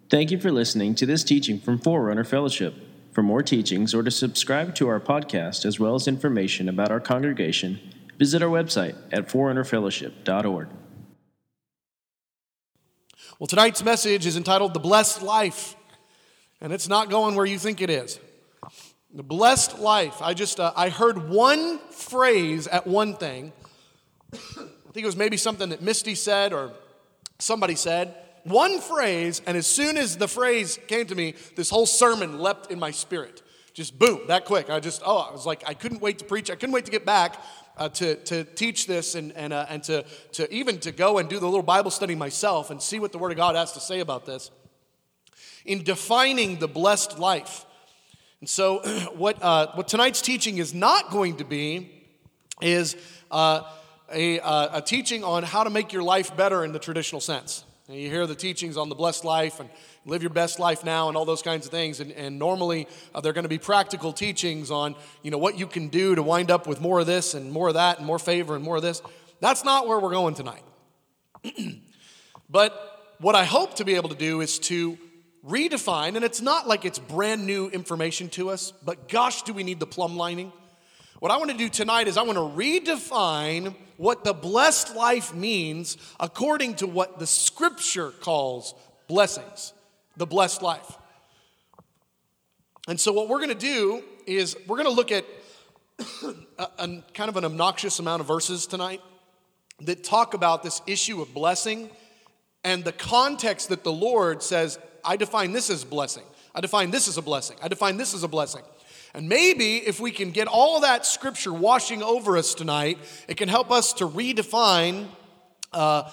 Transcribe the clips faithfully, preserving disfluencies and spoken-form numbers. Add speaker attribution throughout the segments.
Speaker 1: Thank you for listening to this teaching from Forerunner Fellowship. For more teachings or to subscribe to our podcast, as well as information about our congregation, visit our website at forerunner fellowship dot org.
Speaker 2: Well, tonight's message is entitled The Blessed Life, and it's not going where you think it is. The blessed life. I just, uh, I heard one phrase at one thing. I think it was maybe something that Misty said or somebody said. One phrase, and as soon as the phrase came to me, this whole sermon leapt in my spirit. Just boom, that quick. I just, oh, I was like, I couldn't wait to preach. I couldn't wait to get back uh, to, to teach this and and uh, and to, to even to go and do the little Bible study myself and see what the Word of God has to say about this. In defining the blessed life. And so what uh, what tonight's teaching is not going to be is uh, a, uh, a teaching on how to make your life better in the traditional sense. And you hear the teachings on the blessed life and live your best life now and all those kinds of things. And, and normally uh, they're going to be practical teachings on, you know, what you can do to wind up with more of this and more of that and more favor and more of this. That's not where we're going tonight. But what I hope to be able to do is to redefine, and it's not like it's brand new information to us, but gosh, do we need the plumb lining. What I want to do tonight is I want to redefine what the blessed life means according to what the Scripture calls blessings, the blessed life. And so what we're going to do is we're going to look at a, a kind of an obnoxious amount of verses tonight that talk about this issue of blessing and the context that the Lord says, I define this as blessing. I define this as a blessing. I define this as a blessing. And maybe if we can get all that Scripture washing over us tonight, it can help us to redefine uh,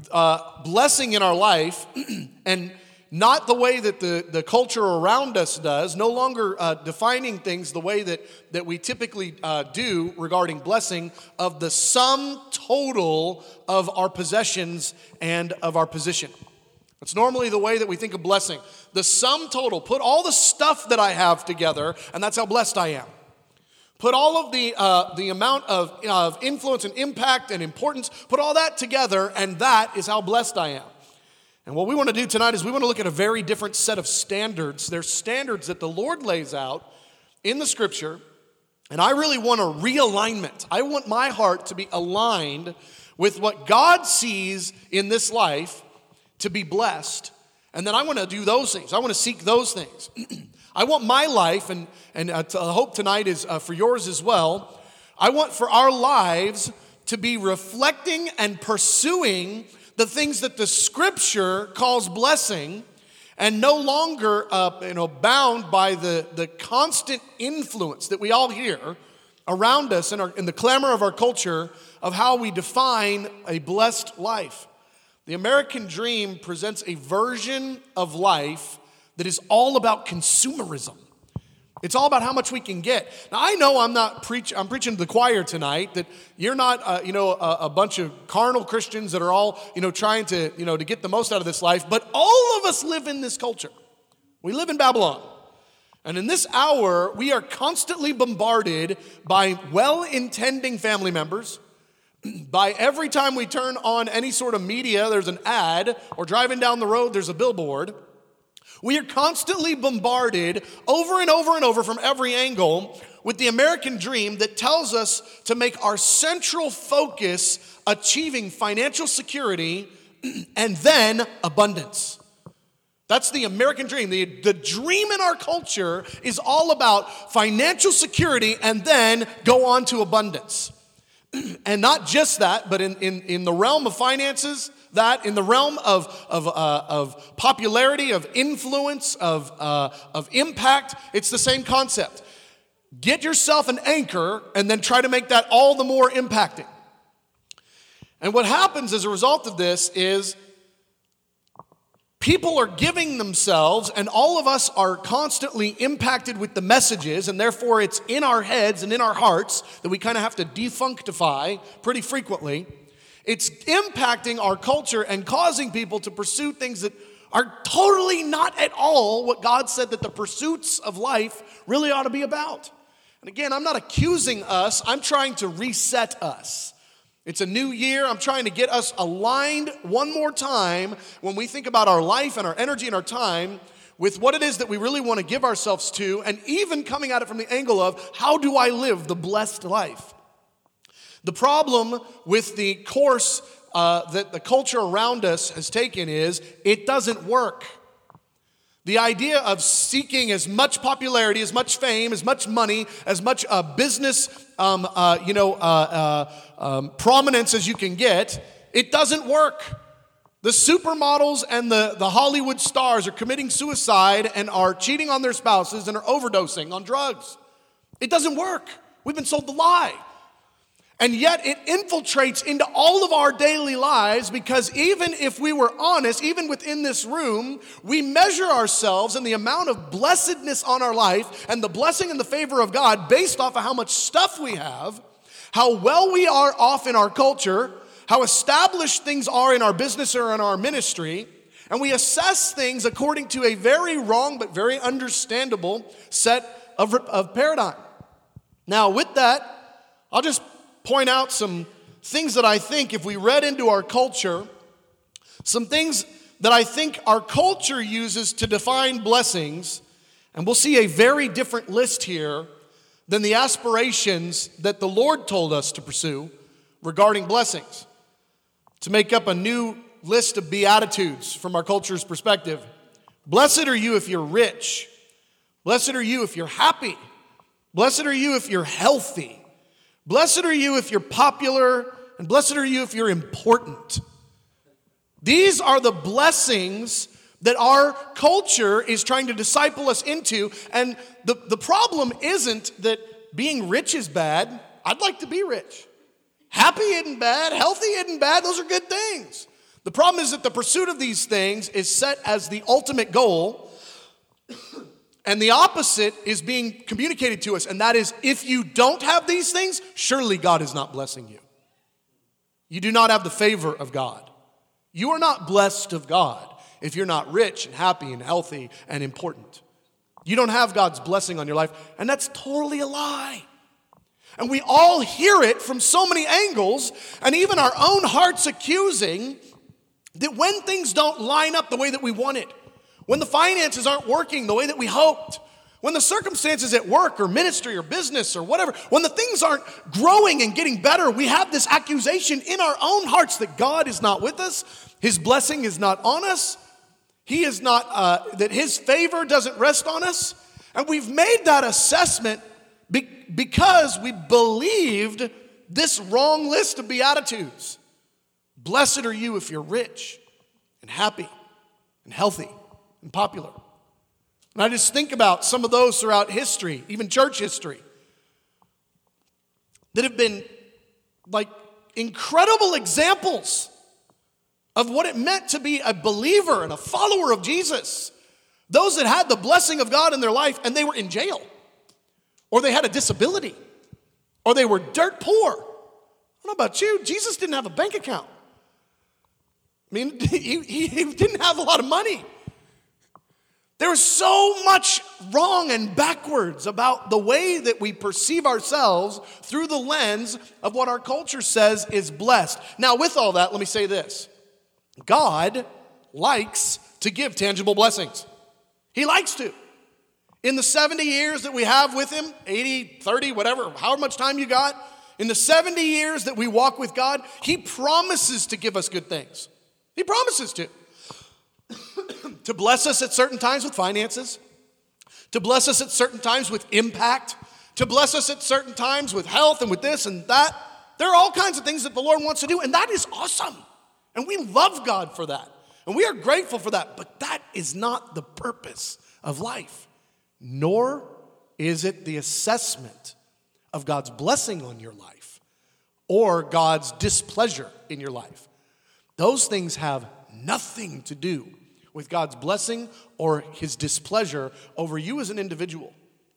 Speaker 2: uh, blessing in our life and not the way that the, the culture around us does, no longer uh, defining things the way that, that we typically uh, do regarding blessing of the sum total of our possessions and of our position. It's normally the way that we think of blessing. The sum total, put all the stuff that I have together, and that's how blessed I am. Put all of the uh, the amount of, of influence and impact and importance, put all that together, and that is how blessed I am. And what we want to do tonight is we want to look at a very different set of standards. There's standards that the Lord lays out in the Scripture, and I really want a realignment. I want my heart to be aligned with what God sees in this life to be blessed, and then I want to do those things. I want to seek those things. I want my life, and, and uh, I hope tonight is uh, for yours as well. I want for our lives to be reflecting and pursuing the things that the Scripture calls blessing, and no longer uh, you know, bound by the, the constant influence that we all hear around us in, our, in the clamor of our culture of how we define a blessed life. The American dream presents a version of life that is all about consumerism. It's all about how much we can get. Now, I know I'm not preach. I'm preaching to the choir tonight. That you're not, uh, you know, a, a bunch of carnal Christians that are all, you know, trying to, you know, to get the most out of this life. But all of us live in this culture. We live in Babylon, and in this hour, we are constantly bombarded by well-intending family members. By every time we turn on any sort of media, there's an ad, or driving down the road, there's a billboard. We are constantly bombarded over and over and over from every angle with the American dream that tells us to make our central focus achieving financial security and then abundance. That's the American dream. The, the dream in our culture is all about financial security and then go on to abundance. And not just that, but in, in, in the realm of finances, that in the realm of of, uh, of popularity, of influence, of uh, of impact, it's the same concept. Get yourself an anchor and then try to make that all the more impacting. And what happens as a result of this is people are giving themselves, and all of us are constantly impacted with the messages, and therefore it's in our heads and in our hearts that we kind of have to defunctify pretty frequently. It's impacting our culture and causing people to pursue things that are totally not at all what God said that the pursuits of life really ought to be about. And again, I'm not accusing us, I'm trying to reset us. It's a new year. I'm trying to get us aligned one more time when we think about our life and our energy and our time with what it is that we really want to give ourselves to, and even coming at it from the angle of, how do I live the blessed life? The problem with the course uh, that the culture around us has taken is, it doesn't work. The idea of seeking as much popularity, as much fame, as much money, as much uh, business, um, uh, you know, uh, uh, um, prominence as you can get, it doesn't work. The supermodels and the, the Hollywood stars are committing suicide and are cheating on their spouses and are overdosing on drugs. It doesn't work. We've been sold the lie. And yet it infiltrates into all of our daily lives, because even if we were honest, even within this room, we measure ourselves and the amount of blessedness on our life and the blessing and the favor of God based off of how much stuff we have, how well we are off in our culture, how established things are in our business or in our ministry, and we assess things according to a very wrong but very understandable set of, of paradigm. Now, with that, I'll just point out some things that I think, if we read into our culture, some things that I think our culture uses to define blessings, and we'll see a very different list here than the aspirations that the Lord told us to pursue regarding blessings. To make up a new list of beatitudes from our culture's perspective. Blessed are you if you're rich. Blessed are you if you're happy. Blessed are you if you're healthy. Blessed are you if you're popular. And blessed are you if you're important. These are the blessings that our culture is trying to disciple us into. And the, the problem isn't that being rich is bad. I'd like to be rich. Happy isn't bad. Healthy isn't bad. Those are good things. The problem is that the pursuit of these things is set as the ultimate goal, and the opposite is being communicated to us, and that is, if you don't have these things, surely God is not blessing you. You do not have the favor of God. You are not blessed of God if you're not rich and happy and healthy and important. You don't have God's blessing on your life, and that's totally a lie. And we all hear it from so many angles, and even our own hearts accusing that when things don't line up the way that we want it, when the finances aren't working the way that we hoped, when the circumstances at work or ministry or business or whatever, when the things aren't growing and getting better, we have this accusation in our own hearts that God is not with us, His blessing is not on us, He is not, uh, that His favor doesn't rest on us, and we've made that assessment Be- because we believed this wrong list of beatitudes. Blessed are you if you're rich and happy and healthy and popular. And I just think about some of those throughout history, even church history, that have been like incredible examples of what it meant to be a believer and a follower of Jesus. Those that had the blessing of God in their life and they were in jail, or they had a disability, or they were dirt poor. I don't know about you, Jesus didn't have a bank account. I mean, he, he didn't have a lot of money. There was so much wrong and backwards about the way that we perceive ourselves through the lens of what our culture says is blessed. Now, with all that, let me say this. God likes to give tangible blessings. He likes to. In the seventy years that we have with Him, eighty, thirty, whatever, however much time you got, in the seventy years that we walk with God, He promises to give us good things. He promises to. To bless us at certain times with finances, to bless us at certain times with impact, to bless us at certain times with health and with this and that. There are all kinds of things that the Lord wants to do, and that is awesome. And we love God for that. And we are grateful for that. But that is not the purpose of life. Nor is it the assessment of God's blessing on your life or God's displeasure in your life. Those things have nothing to do with God's blessing or His displeasure over you as an individual.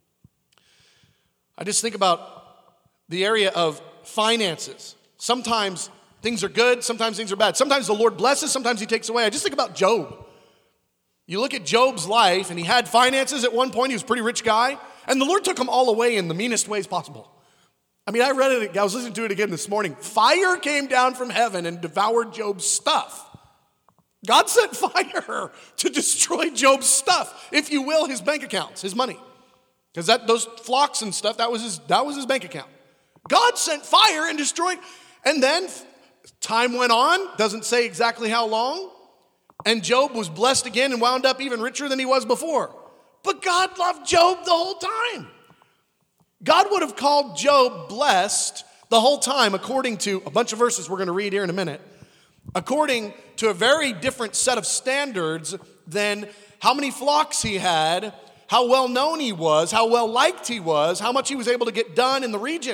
Speaker 2: I just think about the area of finances. Sometimes things are good, sometimes things are bad. Sometimes the Lord blesses, sometimes He takes away. I just think about Job. You look at Job's life, and he had finances at one point. He was a pretty rich guy, and the Lord took him all away in the meanest ways possible. I mean, I read it, I was listening to it again this morning. Fire came down from heaven and devoured Job's stuff. God sent fire to destroy Job's stuff, if you will, his bank accounts, his money. Because that those flocks and stuff, that was his that was his bank account. God sent fire and destroyed. And then time went on, doesn't say exactly how long. And Job was blessed again and wound up even richer than he was before. But God loved Job the whole time. God would have called Job blessed the whole time, according to a bunch of verses we're going to read here in a minute, according to a very different set of standards than how many flocks he had, how well known he was, how well liked he was, how much he was able to get done in the region.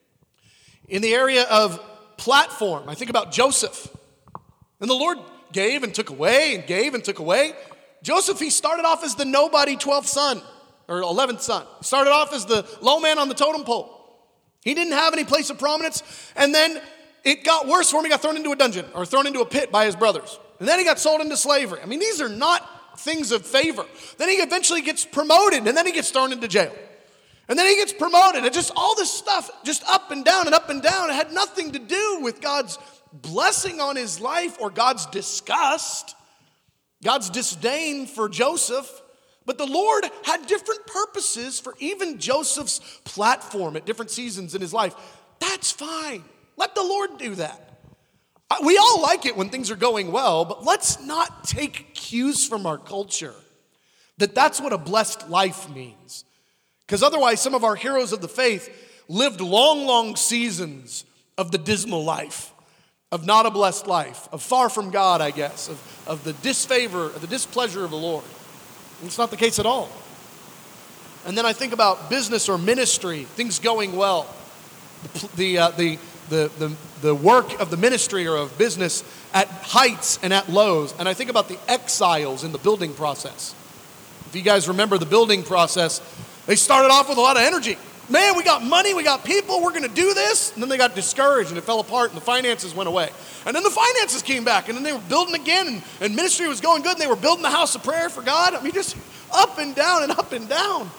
Speaker 2: In the area of platform, I think about Joseph. And the Lord gave and took away and gave and took away. Joseph, he started off as the nobody twelfth son. Or eleventh son. Started off as the low man on the totem pole. He didn't have any place of prominence. And then it got worse for him. He got thrown into a dungeon or thrown into a pit by his brothers. And then he got sold into slavery. I mean, these are not things of favor. Then he eventually gets promoted, and then he gets thrown into jail. And then he gets promoted. And just all this stuff, just up and down and up and down. It had nothing to do with God's blessing on his life or God's disgust, God's disdain for Joseph. But the Lord had different purposes for even Joseph's platform at different seasons in his life. That's fine. Let the Lord do that. We all like it when things are going well, but let's not take cues from our culture that that's what a blessed life means. Because otherwise, some of our heroes of the faith lived long, long seasons of the dismal life, of not a blessed life, of far from God, I guess, of, of the disfavor, of the displeasure of the Lord. It's not the case at all. And then I think about business or ministry, things going well. The, the, uh, the, the, the, the work of the ministry or of business at heights and at lows. And I think about the exiles in the building process. If you guys remember the building process, they started off with a lot of energy. Man, we got money, we got people, we're going to do this. And then they got discouraged and it fell apart and the finances went away. And then the finances came back and then they were building again and, and ministry was going good and they were building the house of prayer for God. I mean, just up and down and up and down.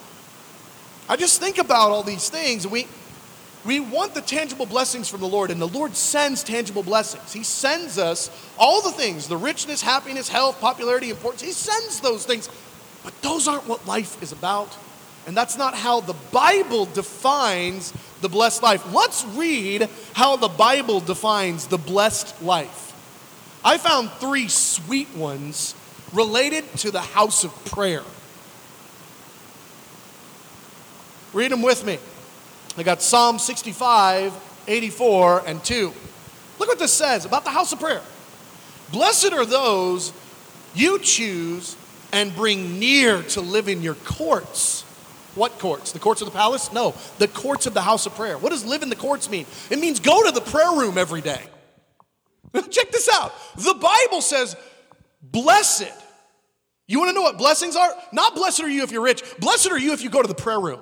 Speaker 2: I just think about all these things and we, we want the tangible blessings from the Lord, and the Lord sends tangible blessings. He sends us all the things, the richness, happiness, health, popularity, importance. He sends those things, but those aren't what life is about. And that's not how the Bible defines the blessed life. Let's read how the Bible defines the blessed life. I found three sweet ones related to the house of prayer. Read them with me. I got Psalm sixty-five, eighty-four, and two. Look what this says about the house of prayer. Blessed are those you choose and bring near to live in your courts. What courts? The courts of the palace? No, the courts of the house of prayer. What does live in the courts mean? It means go to the prayer room every day. Check this out. The Bible says, blessed. You want to know what blessings are? Not blessed are you if you're rich. Blessed are you if you go to the prayer room.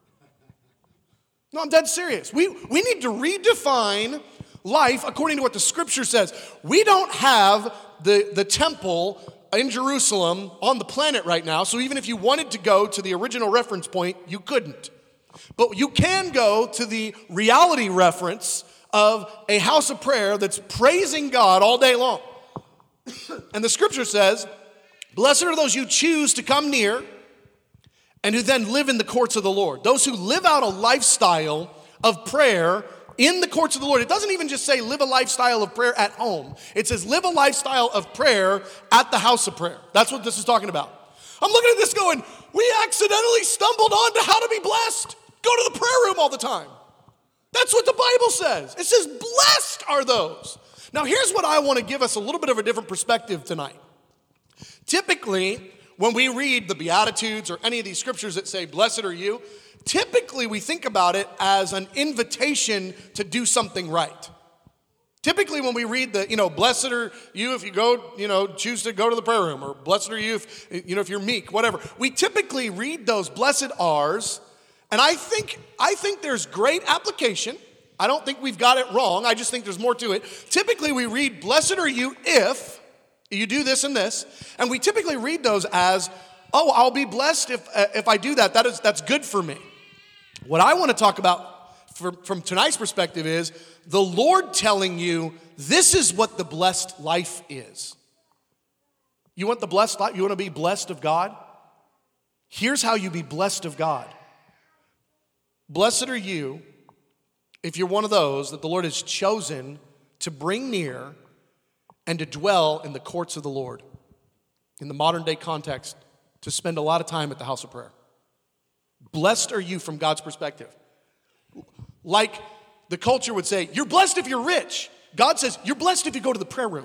Speaker 2: No, I'm dead serious. We, we need to redefine life according to what the scripture says. We don't have the, the temple in Jerusalem on the planet right now, so even if you wanted to go to the original reference point, you couldn't. But you can go to the reality reference of a house of prayer that's praising God all day long. And the scripture says, blessed are those you choose to come near and who then live in the courts of the Lord. Those who live out a lifestyle of prayer in the courts of the Lord. It doesn't even just say live a lifestyle of prayer at home. It says live a lifestyle of prayer at the house of prayer. That's what this is talking about. I'm looking at this going, we accidentally stumbled on to how to be blessed. Go to the prayer room all the time. That's what the Bible says. It says blessed are those. Now here's what I want to give us a little bit of a different perspective tonight. Typically, when we read the Beatitudes or any of these scriptures that say blessed are you, typically, we think about it as an invitation to do something right. Typically, when we read the, you know, blessed are you if you go, you know, choose to go to the prayer room, or blessed are you if, you know, if you're meek, whatever. We typically read those blessed are's, and I think, I think there's great application. I don't think we've got it wrong. I just think there's more to it. Typically, we read blessed are you if you do this and this, and we typically read those as, oh, I'll be blessed if, uh, if I do that. That is, that's good for me. What I want to talk about from, from tonight's perspective is the Lord telling you this is what the blessed life is. You want the blessed life? You want to be blessed of God? Here's how you be blessed of God. Blessed are you if you're one of those that the Lord has chosen to bring near and to dwell in the courts of the Lord. In the modern day context, to spend a lot of time at the house of prayer. Blessed are you from God's perspective. Like the culture would say, you're blessed if you're rich. God says, you're blessed if you go to the prayer room.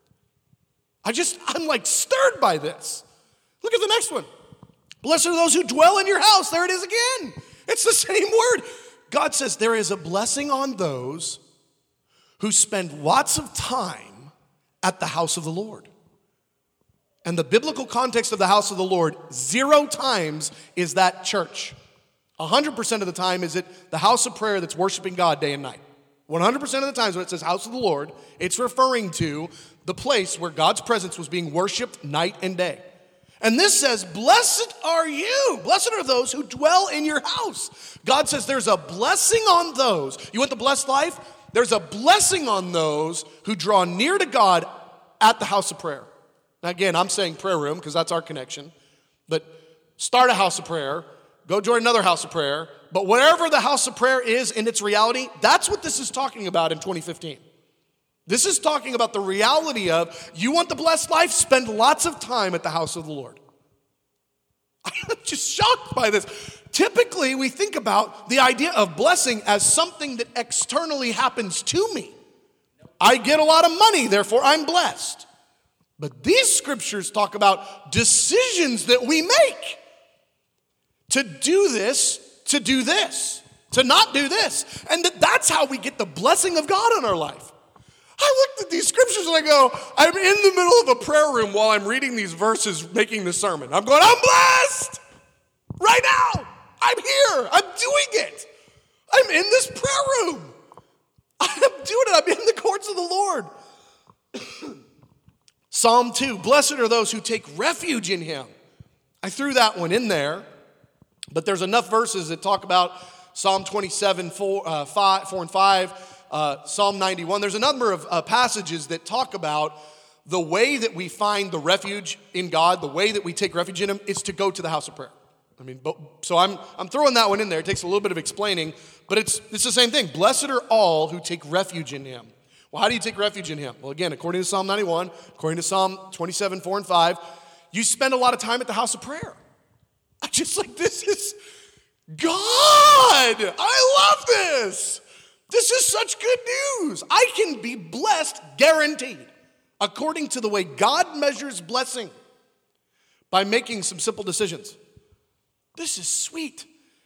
Speaker 2: I just, I'm like stirred by this. Look at the next one. Blessed are those who dwell in your house. There it is again. It's the same word. God says there is a blessing on those who spend lots of time at the house of the Lord. And the biblical context of the house of the Lord, zero times is that church. one hundred percent of the time is it the house of prayer that's worshiping God day and night. one hundred percent of the times when it says house of the Lord, it's referring to the place where God's presence was being worshiped night and day. And this says, blessed are you. Blessed are those who dwell in your house. God says there's a blessing on those. You want the blessed life? There's a blessing on those who draw near to God at the house of prayer. Now again, I'm saying prayer room because that's our connection. But start a house of prayer. Go join another house of prayer. But wherever the house of prayer is in its reality, that's what this is talking about in twenty fifteen. This is talking about the reality of, you want the blessed life? Spend lots of time at the house of the Lord. I'm just shocked by this. Typically, we think about the idea of blessing as something that externally happens to me. I get a lot of money, therefore I'm blessed. But these scriptures talk about decisions that we make. To do this, to do this, to not do this. And that that's how we get the blessing of God in our life. I looked at these scriptures and I go, I'm in the middle of a prayer room while I'm reading these verses, making the sermon. I'm going, I'm blessed right now. I'm here. I'm doing it. I'm in this prayer room. I'm doing it. I'm in the courts of the Lord. Psalm two, blessed are those who take refuge in him. I threw that one in there, but there's enough verses that talk about Psalm twenty-seven, four, uh, five, four and five, uh, Psalm ninety-one. There's a number of uh, passages that talk about the way that we find the refuge in God, the way that we take refuge in him, is to go to the house of prayer. I mean, so I'm I'm throwing that one in there. It takes a little bit of explaining, but it's it's the same thing. Blessed are all who take refuge in him. Well, how do you take refuge in him? Well, again, according to Psalm ninety-one, according to Psalm twenty-seven, four and five, you spend a lot of time at the house of prayer. I'm just like, this is God. I love this. This is such good news. I can be blessed, guaranteed, according to the way God measures blessing by making some simple decisions. This is sweet.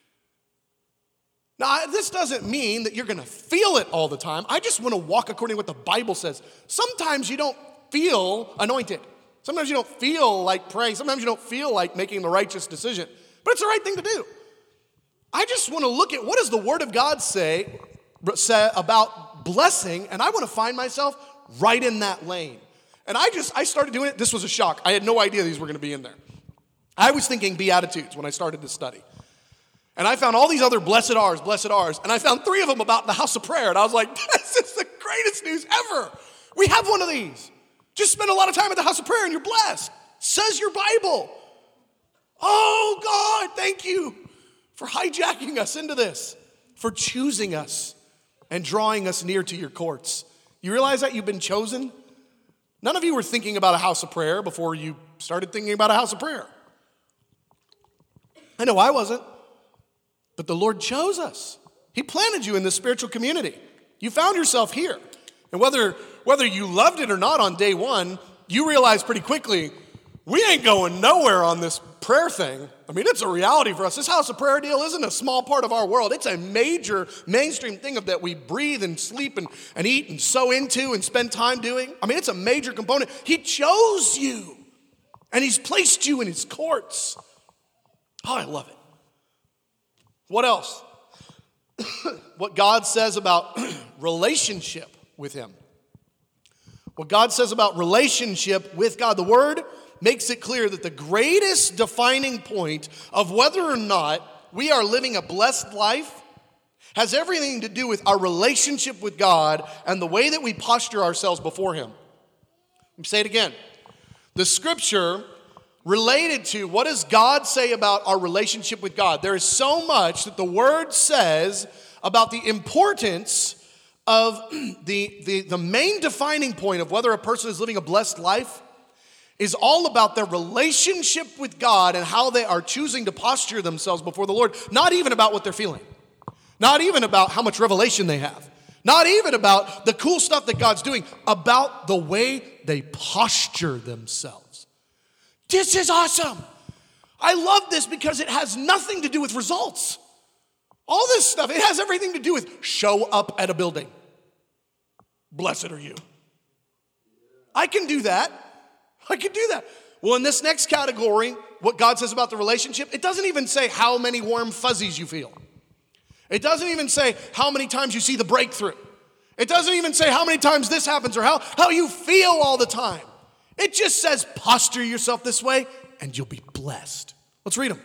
Speaker 2: Now, this doesn't mean that you're going to feel it all the time. I just want to walk according to what the Bible says. Sometimes you don't feel anointed. Sometimes you don't feel like praying. Sometimes you don't feel like making the righteous decision. But it's the right thing to do. I just want to look at what does the Word of God say, say about blessing, and I want to find myself right in that lane. And I just, I started doing it. This was a shock. I had no idea these were going to be in there. I was thinking Beatitudes when I started this study. And I found all these other blessed R's, blessed R's, and I found three of them about the house of prayer. And I was like, this is the greatest news ever. We have one of these. Just spend a lot of time at the house of prayer and you're blessed. Says your Bible. Oh, God, thank you for hijacking us into this, for choosing us and drawing us near to your courts. You realize that you've been chosen? None of you were thinking about a house of prayer before you started thinking about a house of prayer. I know I wasn't. But the Lord chose us. He planted you in this spiritual community. You found yourself here. And whether, whether you loved it or not on day one, you realize pretty quickly, we ain't going nowhere on this prayer thing. I mean, it's a reality for us. This house of prayer deal isn't a small part of our world. It's a major mainstream thing of that we breathe and sleep and, and eat and sow into and spend time doing. I mean, it's a major component. He chose you. And he's placed you in his courts. Oh, I love it. What else? What God says about relationship with him. What God says about relationship with God. The Word makes it clear that the greatest defining point of whether or not we are living a blessed life has everything to do with our relationship with God and the way that we posture ourselves before Him. Let me say it again. The scripture related to what does God say about our relationship with God? There is so much that the Word says about the importance of the, the, the main defining point of whether a person is living a blessed life is all about their relationship with God and how they are choosing to posture themselves before the Lord, not even about what they're feeling. Not even about how much revelation they have. Not even about the cool stuff that God's doing. About the way they posture themselves. This is awesome. I love this because it has nothing to do with results. All this stuff, it has everything to do with show up at a building. Blessed are you. I can do that. I can do that. Well, in this next category, what God says about the relationship, it doesn't even say how many warm fuzzies you feel. It doesn't even say how many times you see the breakthrough. It doesn't even say how many times this happens or how, how you feel all the time. It just says posture yourself this way and you'll be blessed. Let's read them.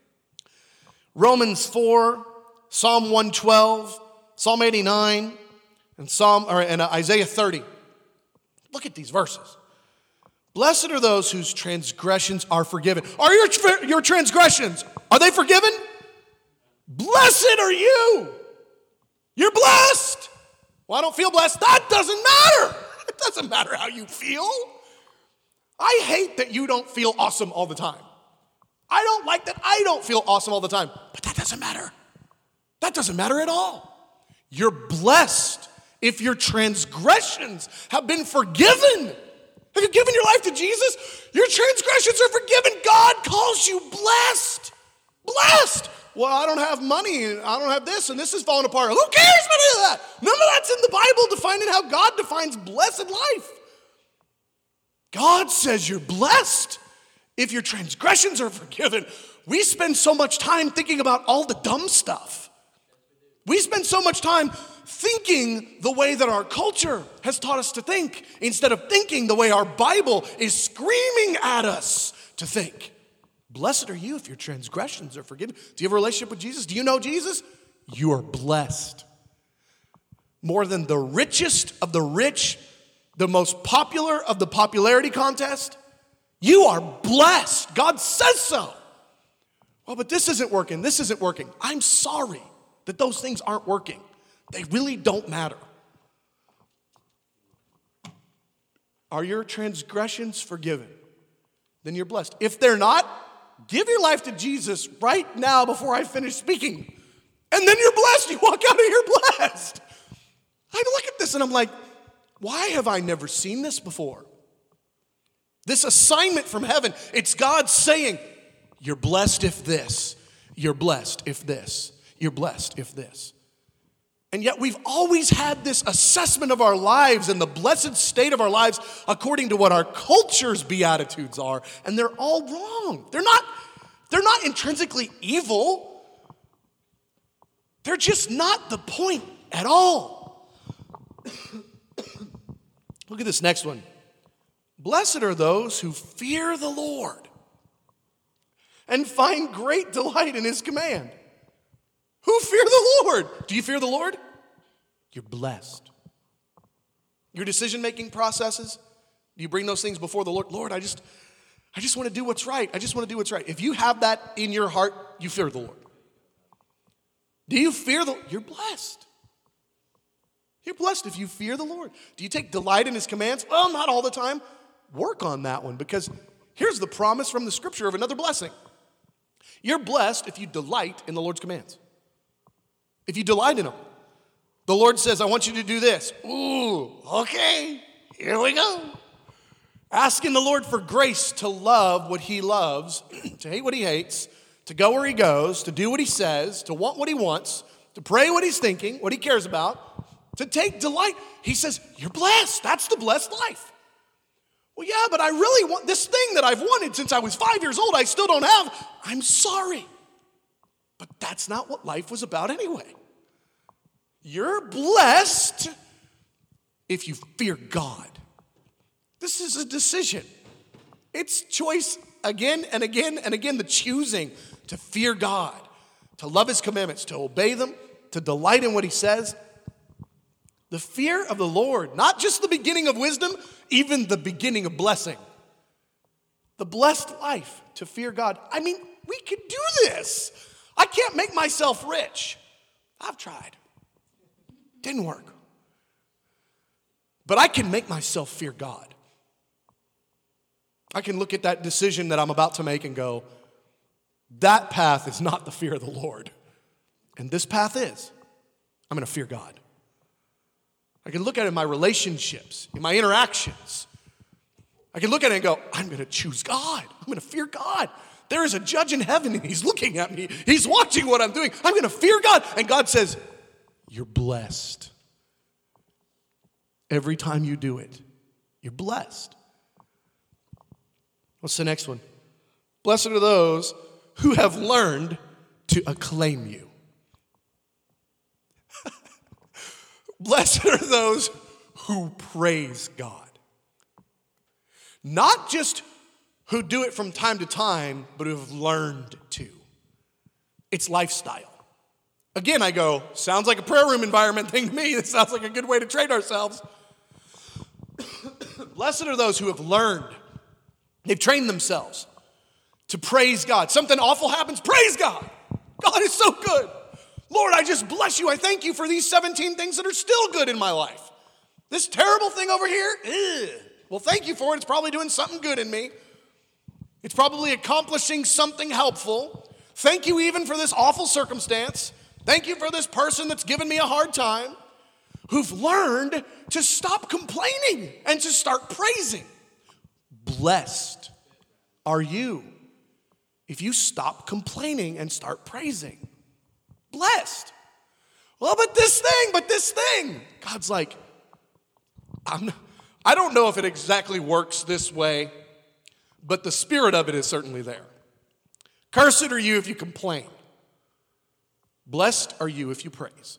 Speaker 2: Romans four, Psalm one twelve, Psalm eighty-nine, and Psalm or and Isaiah thirty. Look at these verses. Blessed are those whose transgressions are forgiven. Are your, your transgressions, are they forgiven? Blessed are you. You're blessed. Well, I don't feel blessed. That doesn't matter. It doesn't matter how you feel. I hate that you don't feel awesome all the time. I don't like that I don't feel awesome all the time. But that doesn't matter. That doesn't matter at all. You're blessed if your transgressions have been forgiven. Have you given your life to Jesus? Your transgressions are forgiven. God calls you blessed. Blessed. Well, I don't have money, and I don't have this, and this is falling apart. Who cares about any of that? None of that's in the Bible defining how God defines blessed life. God says you're blessed if your transgressions are forgiven. We spend so much time thinking about all the dumb stuff. We spend so much time thinking the way that our culture has taught us to think instead of thinking the way our Bible is screaming at us to think. Blessed are you if your transgressions are forgiven. Do you have a relationship with Jesus? Do you know Jesus? You are blessed. More than the richest of the rich, the most popular of the popularity contest, you are blessed. God says so. Well, but this isn't working. This isn't working. I'm sorry that those things aren't working. They really don't matter. Are your transgressions forgiven? Then you're blessed. If they're not, give your life to Jesus right now before I finish speaking. And then you're blessed. You walk out of here blessed. I look at this and I'm like, why have I never seen this before? This assignment from heaven, it's God saying, you're blessed if this, you're blessed if this, you're blessed if this. And yet we've always had this assessment of our lives and the blessed state of our lives according to what our culture's beatitudes are, and they're all wrong. They're not, they're not intrinsically evil. They're just not the point at all. Look at this next one. Blessed are those who fear the Lord and find great delight in His command. Who fear the Lord? Do you fear the Lord? You're blessed. Your decision-making processes, do you bring those things before the Lord? Lord, I just, I just want to do what's right. I just want to do what's right. If you have that in your heart, you fear the Lord. Do you fear the Lord? You're blessed. You're blessed if you fear the Lord. Do you take delight in His commands? Well, not all the time. Work on that one, because here's the promise from the scripture of another blessing. You're blessed if you delight in the Lord's commands. If you delight in them. The Lord says, I want you to do this. Ooh, okay, here we go. Asking the Lord for grace to love what He loves, to hate what He hates, to go where He goes, to do what He says, to want what He wants, to pray what He's thinking, what He cares about, to take delight. He says, you're blessed. That's the blessed life. Well, yeah, but I really want this thing that I've wanted since I was five years old, I still don't have. I'm sorry. But that's not what life was about anyway. You're blessed if you fear God. This is a decision. It's choice again and again and again, the choosing to fear God, to love His commandments, to obey them, to delight in what he says. The fear of the Lord, not just the beginning of wisdom, even the beginning of blessing. The blessed life to fear God. I mean, we could do this. I can't make myself rich. I've tried. Didn't work. But I can make myself fear God. I can look at that decision that I'm about to make and go, that path is not the fear of the Lord. And this path is. I'm going to fear God. I can look at it in my relationships, in my interactions. I can look at it and go, I'm going to choose God. I'm going to fear God. There is a judge in heaven and he's looking at me. He's watching what I'm doing. I'm going to fear God. And God says, you're blessed. Every time you do it, you're blessed. What's the next one? Blessed are those who have learned to acclaim you. Blessed are those who praise God. Not just who do it from time to time, but who have learned to. It's lifestyle. Again, I go, sounds like a prayer room environment thing to me. It sounds like a good way to train ourselves. Blessed are those who have learned. They've trained themselves to praise God. Something awful happens, praise God. God is so good. Lord, I just bless you. I thank you for these seventeen things that are still good in my life. This terrible thing over here, ugh. Well, thank you for it. It's probably doing something good in me. It's probably accomplishing something helpful. Thank you even for this awful circumstance. Thank you for this person that's given me a hard time, who've learned to stop complaining and to start praising. Blessed are you if you stop complaining and start praising. Blessed. Well, but this thing, but this thing. God's like, I'm, I don't know if it exactly works this way, but the spirit of it is certainly there. Cursed are you if you complain. Blessed are you if you praise.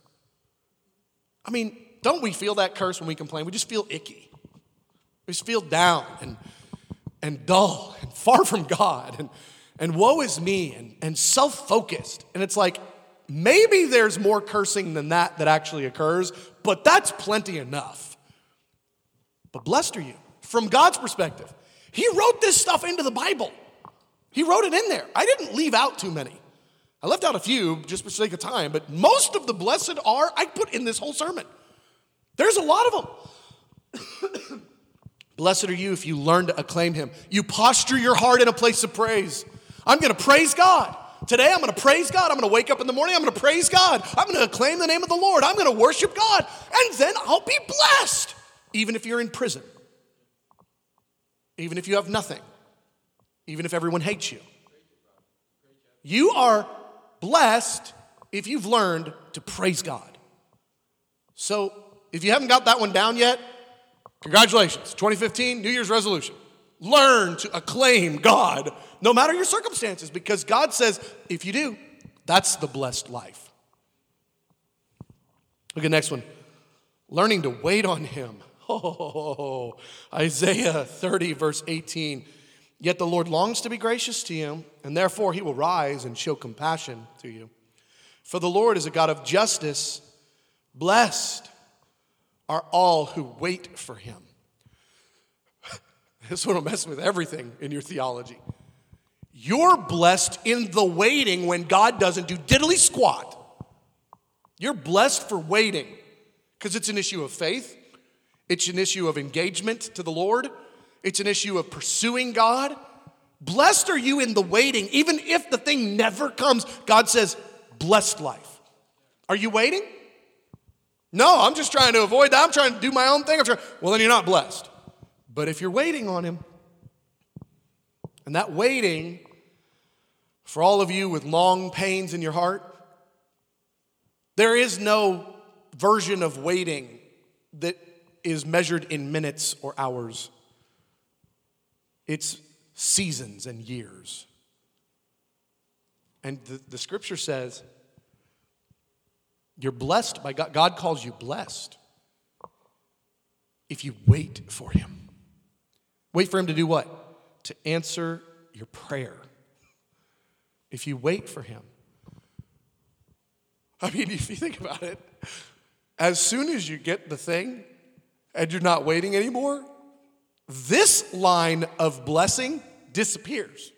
Speaker 2: I mean, don't we feel that curse when we complain? We just feel icky. We just feel down and, and dull and far from God and, and woe is me and, and self-focused. And it's like, maybe there's more cursing than that that actually occurs, but that's plenty enough. But blessed are you from God's perspective. He wrote this stuff into the Bible. He wrote it in there. I didn't leave out too many. I left out a few just for sake of time, but most of the blessed are, I put in this whole sermon. There's a lot of them. Blessed are you if you learn to acclaim him. You posture your heart in a place of praise. I'm going to praise God. Today I'm going to praise God. I'm going to wake up in the morning. I'm going to praise God. I'm going to acclaim the name of the Lord. I'm going to worship God. And then I'll be blessed. Even if you're in prison. Even if you have nothing. Even if everyone hates you. You are blessed if you've learned to praise God. So if you haven't got that one down yet, congratulations. twenty fifteen, New Year's resolution. Learn to acclaim God no matter your circumstances, because God says, if you do, that's the blessed life. Look at the next one. Learning to wait on him. Oh, Isaiah thirty, verse eighteen. Yet the Lord longs to be gracious to you, and therefore he will rise and show compassion to you. For the Lord is a God of justice. Blessed are all who wait for him. This one will mess with everything in your theology. You're blessed in the waiting when God doesn't do diddly squat. You're blessed for waiting because it's an issue of faith. It's an issue of engagement to the Lord. It's an issue of pursuing God. Blessed are you in the waiting, even if the thing never comes. God says, blessed life. Are you waiting? No, I'm just trying to avoid that. I'm trying to do my own thing. I'm trying, well, then you're not blessed. But if you're waiting on him, and that waiting, for all of you with long pains in your heart, there is no version of waiting that is measured in minutes or hours. It's seasons and years. And the, the scripture says, you're blessed by God. God calls you blessed if you wait for him. Wait for him to do what? To answer your prayer. If you wait for him. I mean, if you think about it, as soon as you get the thing and you're not waiting anymore, this line of blessing disappears.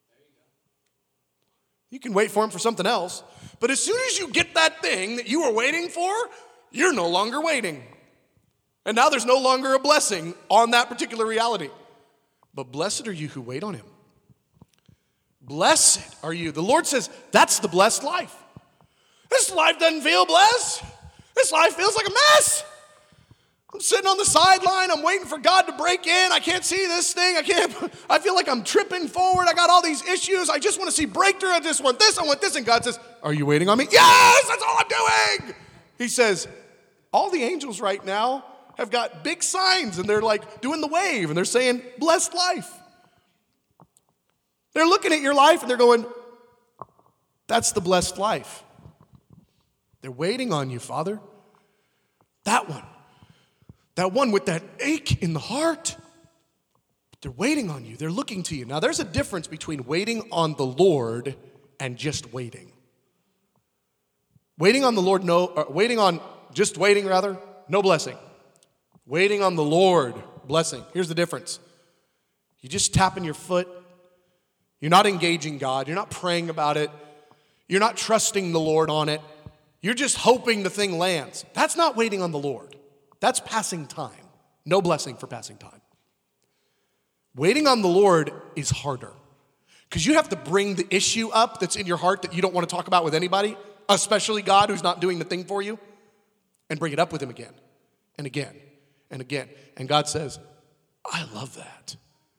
Speaker 2: You can wait for him for something else, but as soon as you get that thing that you were waiting for, you're no longer waiting. And now there's no longer a blessing on that particular reality. But blessed are you who wait on him. Blessed are you. The Lord says that's the blessed life. This life doesn't feel blessed. This life feels like a mess. I'm sitting on the sideline. I'm waiting for God to break in. I can't see this thing. I can't. I feel like I'm tripping forward. I got all these issues. I just want to see breakthrough. I just want this. I want this. And God says, are you waiting on me? Yes, that's all I'm doing. He says, all the angels right now have got big signs and they're like doing the wave and they're saying, blessed life. They're looking at your life and they're going, that's the blessed life. They're waiting on you, Father. That one. That one with that ache in the heart. They're waiting on you. They're looking to you. Now, there's a difference between waiting on the Lord and just waiting. Waiting on the Lord, no, or waiting on, just waiting rather, no blessing. Waiting on the Lord, blessing. Here's the difference. You're just tapping your foot. You're not engaging God. You're not praying about it. You're not trusting the Lord on it. You're just hoping the thing lands. That's not waiting on the Lord. That's passing time. No blessing for passing time. Waiting on the Lord is harder because you have to bring the issue up that's in your heart that you don't want to talk about with anybody, especially God who's not doing the thing for you, and bring it up with him again and again and again. And God says, I love that.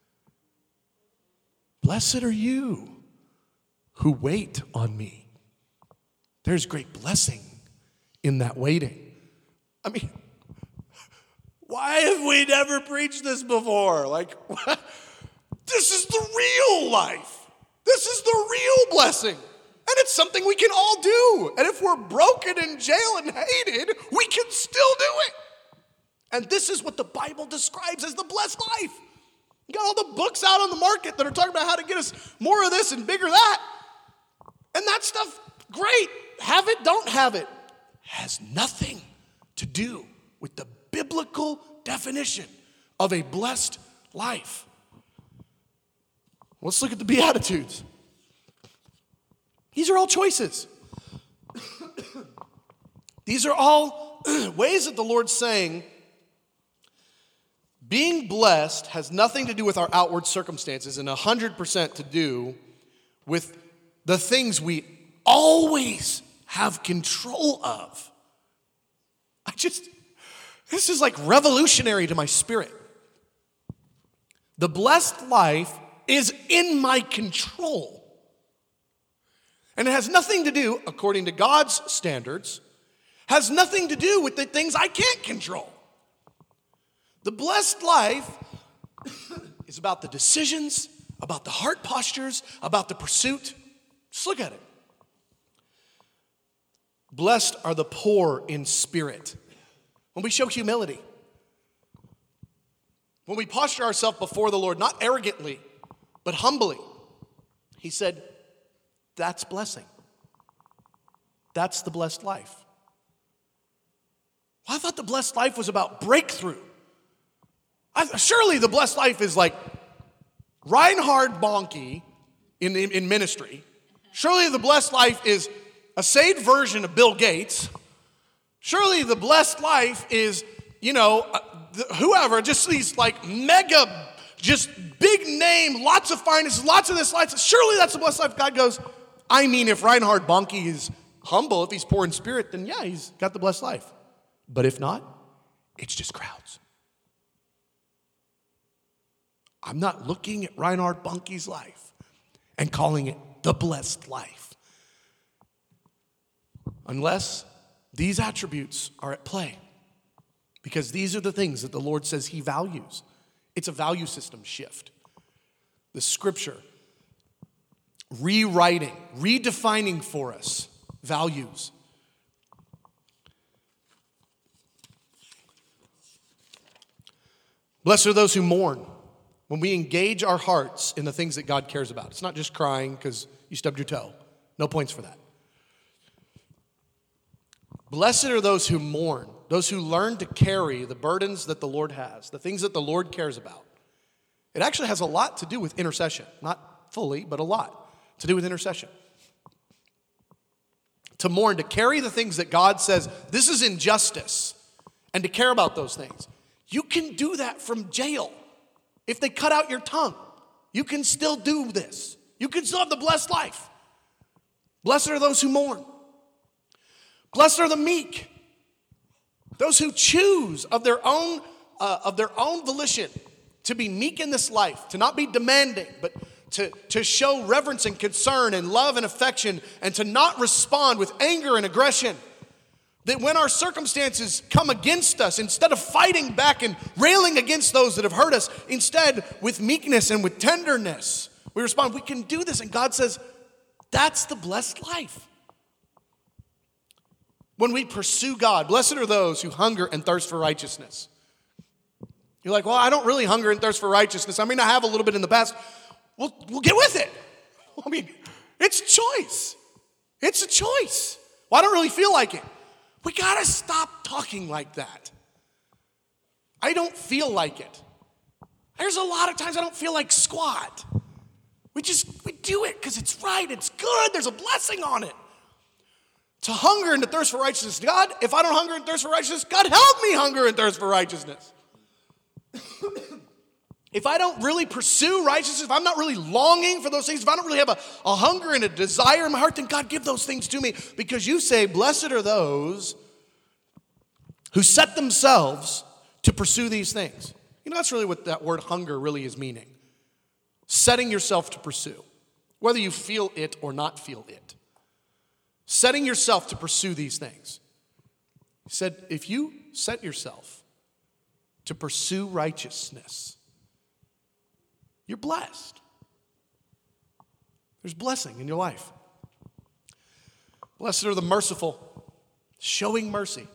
Speaker 2: Blessed are you who wait on me. There's great blessing in that waiting. I mean, why have we never preached this before? Like, what? This is the real life. This is the real blessing. And it's something we can all do. And if we're broken in jail and hated, we can still do it. And this is what the Bible describes as the blessed life. You got all the books out on the market that are talking about how to get us more of this and bigger that. And that stuff, great. Have it, don't have it. Has nothing to do with the biblical definition of a blessed life. Let's look at the Beatitudes. These are all choices. These are all ways that the Lord's saying being blessed has nothing to do with our outward circumstances and one hundred percent to do with the things we always have control of. I just, this is like revolutionary to my spirit. The blessed life is in my control. And it has nothing to do, according to God's standards, has nothing to do with the things I can't control. The blessed life is about the decisions, about the heart postures, about the pursuit. Just look at it. Blessed are the poor in spirit. When we show humility, when we posture ourselves before the Lord, not arrogantly, but humbly, he said, that's blessing. That's the blessed life. Well, I thought the blessed life was about breakthrough. I, surely the blessed life is like Reinhard Bonnke in, in, in ministry. Surely the blessed life is a saved version of Bill Gates. Surely the blessed life is, you know, uh, the, whoever, just these like mega, just big name, lots of finances, lots of this, lots of, surely that's the blessed life. God goes, I mean, if Reinhard Bonnke is humble, if he's poor in spirit, then yeah, he's got the blessed life. But if not, it's just crowds. I'm not looking at Reinhard Bonnke's life and calling it the blessed life. Unless these attributes are at play. Because these are the things that the Lord says he values. It's a value system shift. The scripture rewriting, redefining for us values. Blessed are those who mourn. When we engage our hearts in the things that God cares about. It's not just crying because you stubbed your toe. No points for that. Blessed are those who mourn, those who learn to carry the burdens that the Lord has, the things that the Lord cares about. It actually has a lot to do with intercession. Not fully, but a lot to do with intercession. To mourn, to carry the things that God says, this is injustice, and to care about those things. You can do that from jail. If they cut out your tongue, you can still do this. You can still have the blessed life. Blessed are those who mourn. Blessed are the meek, those who choose of their own uh, of their own volition to be meek in this life, to not be demanding, but to, to show reverence and concern and love and affection, and to not respond with anger and aggression. That when our circumstances come against us, instead of fighting back and railing against those that have hurt us, instead with meekness and with tenderness, we respond. We can do this, and God says, that's the blessed life. When we pursue God, blessed are those who hunger and thirst for righteousness. You're like, well, I don't really hunger and thirst for righteousness. I mean, I have a little bit in the past. Well, we'll get with it. I mean, it's a choice. It's a choice. Well, I don't really feel like it. We got to stop talking like that. I don't feel like it. There's a lot of times I don't feel like squat. We just, we do it because it's right. It's good. There's a blessing on it. To hunger and to thirst for righteousness. God, if I don't hunger and thirst for righteousness, God help me hunger and thirst for righteousness. If I don't really pursue righteousness, if I'm not really longing for those things, if I don't really have a, a hunger and a desire in my heart, then God, give those things to me. Because you say, blessed are those who set themselves to pursue these things. You know, that's really what that word hunger really is meaning. Setting yourself to pursue, whether you feel it or not feel it. Setting yourself to pursue these things. He said, if you set yourself to pursue righteousness, you're blessed. There's blessing in your life. Blessed are the merciful, showing mercy.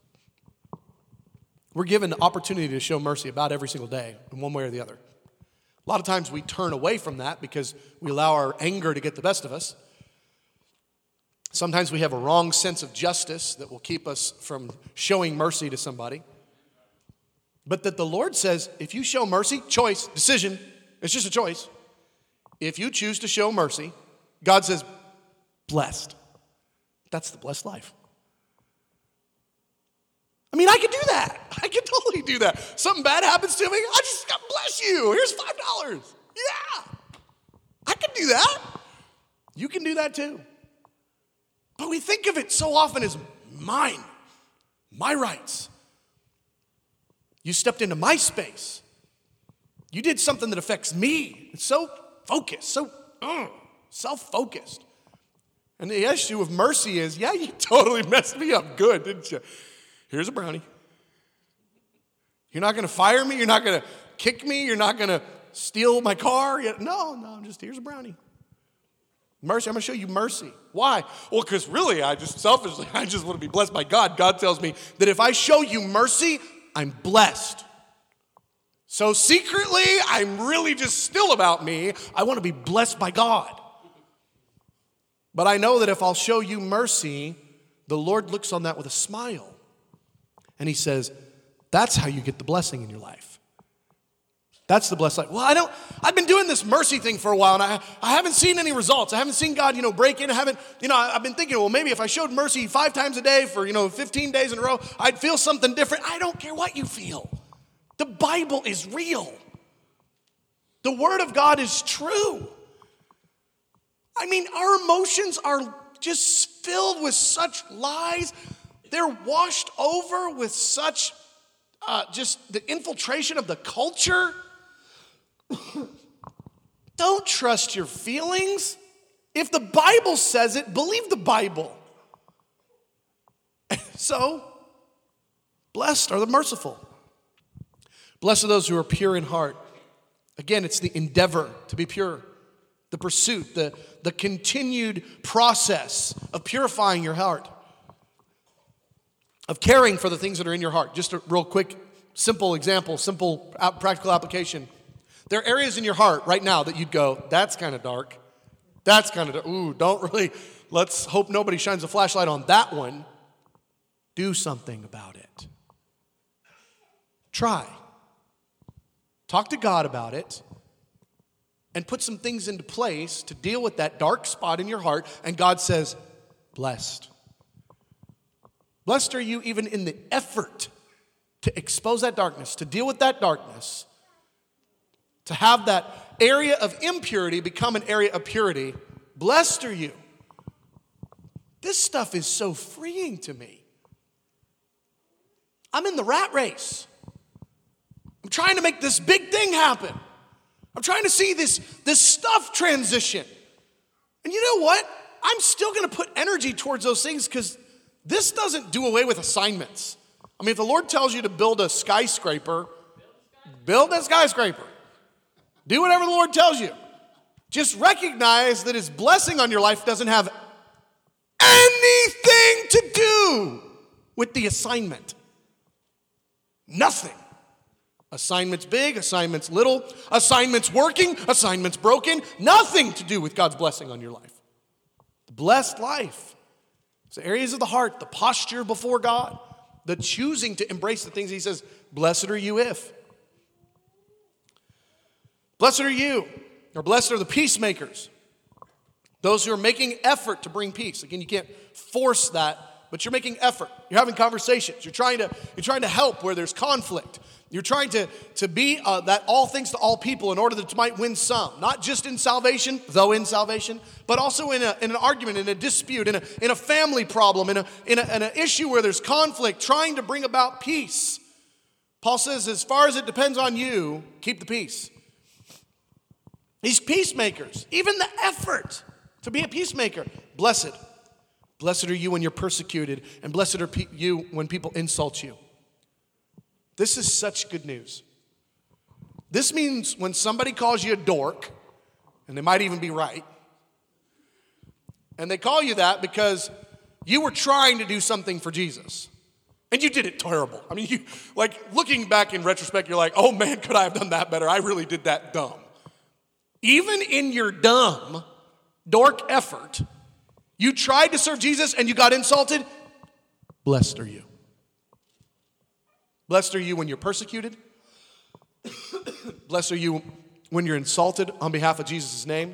Speaker 2: We're given the opportunity to show mercy about every single day in one way or the other. A lot of times we turn away from that because we allow our anger to get the best of us. Sometimes we have a wrong sense of justice that will keep us from showing mercy to somebody. But that the Lord says, if you show mercy, choice, decision, it's just a choice. If you choose to show mercy, God says, blessed. That's the blessed life. I mean, I could do that. I could totally do that. Something bad happens to me, I just, God bless you. Here's five dollars. Yeah, I can do that. You can do that too. But we think of it so often as mine, my rights. You stepped into my space. You did something that affects me. It's so focused, so uh, self-focused. And the issue of mercy is, yeah, you totally messed me up good, didn't you? Here's a brownie. You're not going to fire me. You're not going to kick me. You're not going to steal my car. No, no, just here's a brownie. Mercy, I'm going to show you mercy. Why? Well, because really, I just selfishly, I just want to be blessed by God. God tells me that if I show you mercy, I'm blessed. So secretly, I'm really just still about me. I want to be blessed by God. But I know that if I'll show you mercy, the Lord looks on that with a smile. And he says, that's how you get the blessing in your life. That's the blessed life. Well, I don't, I've been doing this mercy thing for a while, and I, I haven't seen any results. I haven't seen God, you know, break in. I haven't, you know, I've been thinking, well, maybe if I showed mercy five times a day for, you know, fifteen days in a row, I'd feel something different. I don't care what you feel. The Bible is real. The Word of God is true. I mean, our emotions are just filled with such lies. They're washed over with such uh, just the infiltration of the culture. Don't trust your feelings. If the Bible says it, believe the Bible. So, blessed are the merciful. Blessed are those who are pure in heart. Again, it's the endeavor to be pure, the pursuit, the, the continued process of purifying your heart, of caring for the things that are in your heart. Just a real quick, simple example, simple practical application. There are areas in your heart right now that you'd go, that's kind of dark. That's kind of dark. Ooh, don't really, let's hope nobody shines a flashlight on that one. do something about it. Try. Talk to God about it and put some things into place to deal with that dark spot in your heart. And God says, blessed. Blessed are you even in the effort to expose that darkness, to deal with that darkness, to have that area of impurity become an area of purity. Blessed are you. This stuff is so freeing to me. I'm in the rat race. I'm trying to make this big thing happen. I'm trying to see this, this stuff transition. And you know what? I'm still going to put energy towards those things because this doesn't do away with assignments. I mean, if the Lord tells you to build a skyscraper, build that skyscraper. Do whatever the Lord tells you. Just recognize that His blessing on your life doesn't have anything to do with the assignment. Nothing. Assignment's big, assignment's little, assignment's working, assignment's broken. Nothing to do with God's blessing on your life. The blessed life. It's the areas of the heart, the posture before God, the choosing to embrace the things He says, blessed are you if. Blessed are you, or blessed are the peacemakers. Those who are making effort to bring peace. Again, you can't force that, but you're making effort. You're having conversations. You're trying to, you're trying to help where there's conflict. You're trying to, to be uh, that all things to all people in order that you might win some. Not just in salvation, though in salvation, but also in, a, in an argument, in a dispute, in a, in a family problem, in, a, in, a, in an issue where there's conflict, trying to bring about peace. Paul says, as far as it depends on you, keep the peace. These peacemakers, even the effort to be a peacemaker, blessed. Blessed are you when you're persecuted, and blessed are pe- you when people insult you. This is such good news. This means when somebody calls you a dork, and they might even be right, and they call you that because you were trying to do something for Jesus, and you did it terrible. I mean, you like looking back in retrospect, you're like, oh man, could I have done that better? I really did that dumb. Even in your dumb, dork effort, you tried to serve Jesus and you got insulted. Blessed are you. Blessed are you when you're persecuted. Blessed are you when you're insulted on behalf of Jesus' name.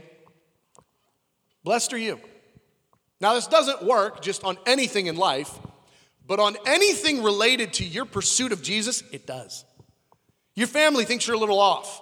Speaker 2: Blessed are you. Now, this doesn't work just on anything in life, but on anything related to your pursuit of Jesus, it does. Your family thinks you're a little off.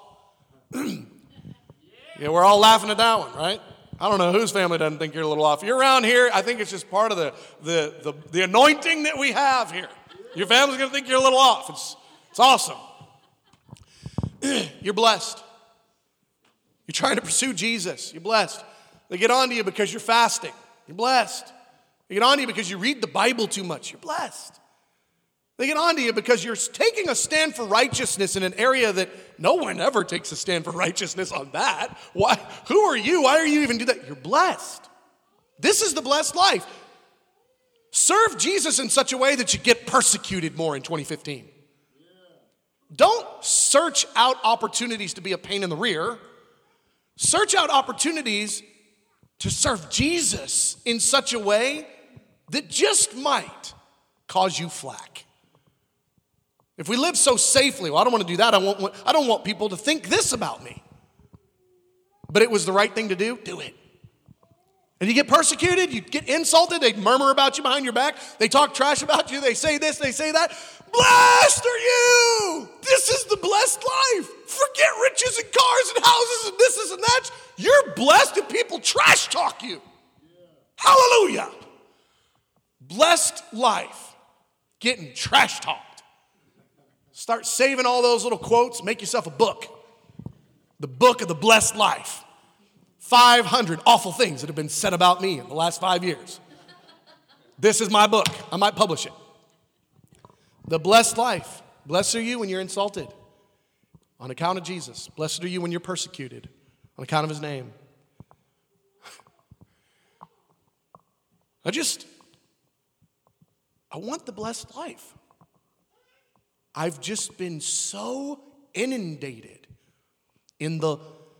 Speaker 2: Yeah, we're all laughing at that one, right? I don't know whose family doesn't think you're a little off. You're around here, I think it's just part of the, the, the, the anointing that we have here. Your family's going to think you're a little off. It's, it's awesome. You're blessed. You're trying to pursue Jesus. You're blessed. They get on to you because you're fasting. You're blessed. They get on to you because you read the Bible too much. You're blessed. They get on to you because you're taking a stand for righteousness in an area that no one ever takes a stand for righteousness on that. Why? Who are you? Why are you even do that? You're blessed. This is the blessed life. Serve Jesus in such a way that you get persecuted more in twenty fifteen. Don't search out opportunities to be a pain in the rear. Search out opportunities to serve Jesus in such a way that just might cause you flack. If we live so safely, well, I don't want to do that. I, want, I don't want people to think this about me. But it was the right thing to do, do it. And you get persecuted, you get insulted, they murmur about you behind your back, they talk trash about you, they say this, they say that. Blessed are you! This is the blessed life. Forget riches and cars and houses and this, this, and that. You're blessed if people trash talk you. Hallelujah. Blessed life. Getting trash talked. Start saving all those little quotes. Make yourself a book. The book of the blessed life. five hundred awful things that have been said about me in the last five years. This is my book. I might publish it. The blessed life. Blessed are you when you're insulted on account of Jesus. Blessed are you when you're persecuted on account of his name. I just, I want the blessed life. I've just been so inundated in the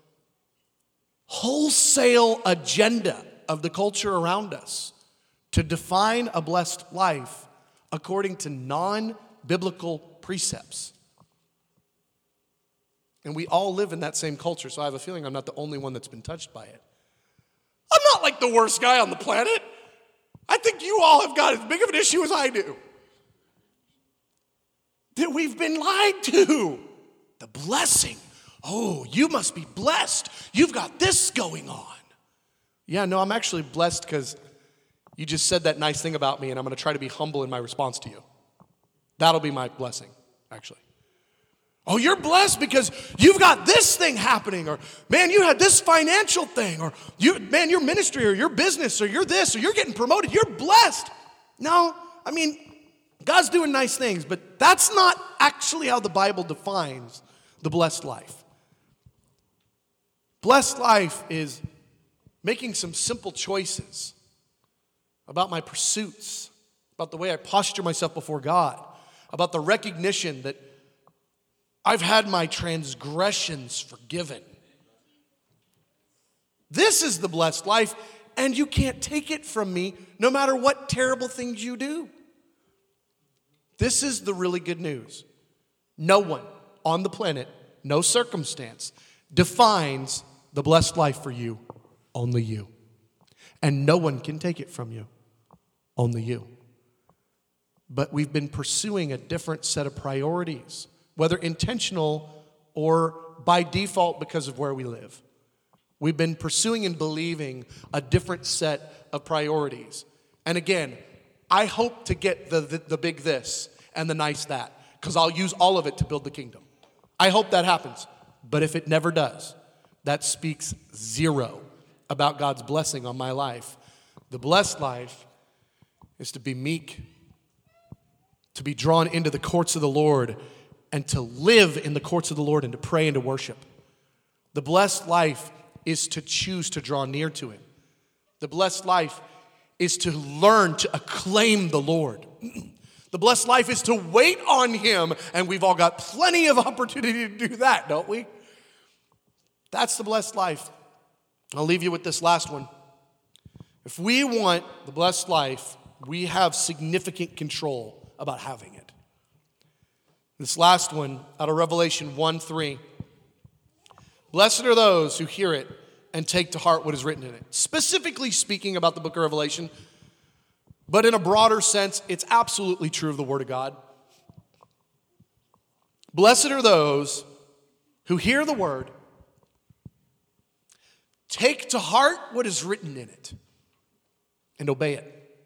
Speaker 2: wholesale agenda of the culture around us to define a blessed life according to non-biblical precepts. And we all live in that same culture, so I have a feeling I'm not the only one that's been touched by it. I'm not like the worst guy on the planet. I think you all have got as big of an issue as I do. That we've been lied to. The blessing. Oh, you must be blessed. You've got this going on. Yeah, no, I'm actually blessed because you just said that nice thing about me, and I'm going to try to be humble in my response to you. That'll be my blessing, actually. Oh, you're blessed because you've got this thing happening, or man, you had this financial thing, or you, man, your ministry or your business or you're this or you're getting promoted. You're blessed. No, I mean, God's doing nice things, but that's not actually how the Bible defines the blessed life. Blessed life is making some simple choices about my pursuits, about the way I posture myself before God, about the recognition that I've had my transgressions forgiven. This is the blessed life, and you can't take it from me no matter what terrible things you do. This is the really good news. No one on the planet, no circumstance, defines the blessed life for you, only you. And no one can take it from you, only you. But we've been pursuing a different set of priorities, whether intentional or by default because of where we live. We've been pursuing and believing a different set of priorities. And again, I hope to get the, the, the big this and the nice that, because I'll use all of it to build the kingdom. I hope that happens. But if it never does, that speaks zero about God's blessing on my life. The blessed life is to be meek, to be drawn into the courts of the Lord, and to live in the courts of the Lord and to pray and to worship. The blessed life is to choose to draw near to Him. The blessed life is to learn to acclaim the Lord. The blessed life is to wait on Him, and we've all got plenty of opportunity to do that, don't we? That's the blessed life. I'll leave you with this last one. If we want the blessed life, we have significant control about having it. This last one, out of Revelation one three. Blessed are those who hear it and take to heart what is written in it. Specifically speaking about the book of Revelation, but in a broader sense, it's absolutely true of the Word of God. Blessed are those who hear the Word, take to heart what is written in it, and obey it.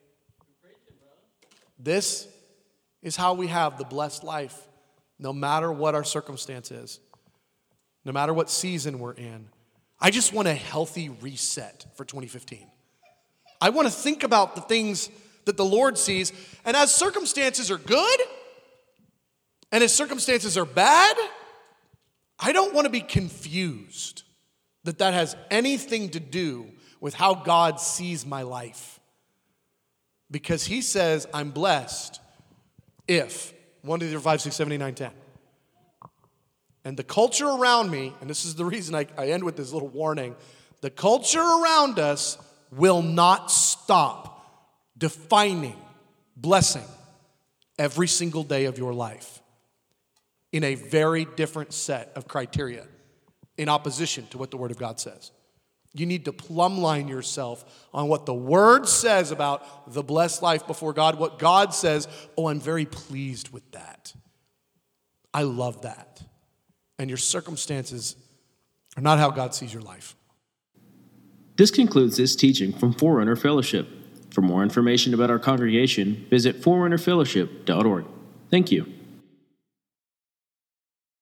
Speaker 2: This is how we have the blessed life, no matter what our circumstance is, no matter what season we're in. I just want a healthy reset for twenty fifteen. I want to think about the things that the Lord sees, and as circumstances are good, and as circumstances are bad, I don't want to be confused that that has anything to do with how God sees my life. Because He says, I'm blessed if, one, two, three, four, five, six, seven, eight, nine, ten. And the culture around me, and this is the reason I, I end with this little warning, the culture around us will not stop defining blessing every single day of your life in a very different set of criteria in opposition to what the Word of God says. You need to plumb line yourself on what the Word says about the blessed life before God, what God says, oh, I'm very pleased with that. I love that. And your circumstances are not how God sees your life.
Speaker 1: This concludes this teaching from Forerunner Fellowship. For more information about our congregation, visit forerunner fellowship dot org. Thank you.